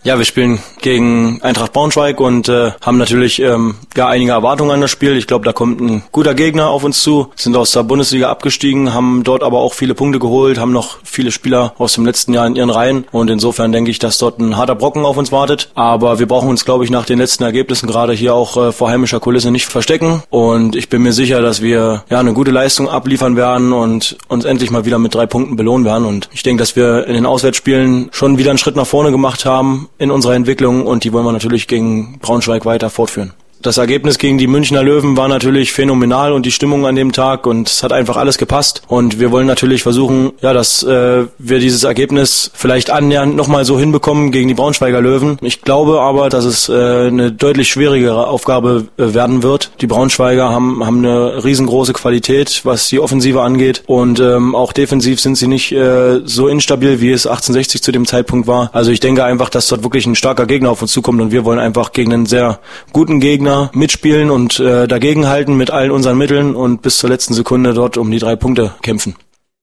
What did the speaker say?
Ja, wir spielen gegen Eintracht Braunschweig und haben natürlich einige Erwartungen an das Spiel. Ich glaube, da kommt ein guter Gegner auf uns zu, sind aus der Bundesliga abgestiegen, haben dort aber auch viele Punkte geholt, haben noch viele Spieler aus dem letzten Jahr in ihren Reihen und insofern denke ich, dass dort ein harter Brocken auf uns wartet. Aber wir brauchen uns, glaube ich, nach den letzten Ergebnissen gerade hier auch vor heimischer Kulisse nicht verstecken und ich bin mir sicher, dass wir eine gute Leistung abliefern werden und uns endlich mal wieder mit 3 Punkten belohnen werden und ich denke, dass wir in den Auswärtsspielen schon wieder einen Schritt nach vorne gemacht haben in unserer Entwicklung und die wollen wir natürlich gegen Braunschweig weiter fortführen. Das Ergebnis gegen die Münchner Löwen war natürlich phänomenal und die Stimmung an dem Tag und es hat einfach alles gepasst und wir wollen natürlich versuchen, dass wir dieses Ergebnis vielleicht annähernd nochmal so hinbekommen gegen die Braunschweiger Löwen. Ich glaube aber, dass es eine deutlich schwierigere Aufgabe werden wird. Die Braunschweiger haben eine riesengroße Qualität, was die Offensive angeht und auch defensiv sind sie nicht so instabil, wie es 1860 zu dem Zeitpunkt war. Also ich denke einfach, dass dort wirklich ein starker Gegner auf uns zukommt und wir wollen einfach gegen einen sehr guten Gegner mitspielen und dagegenhalten mit allen unseren Mitteln und bis zur letzten Sekunde dort um die 3 Punkte kämpfen.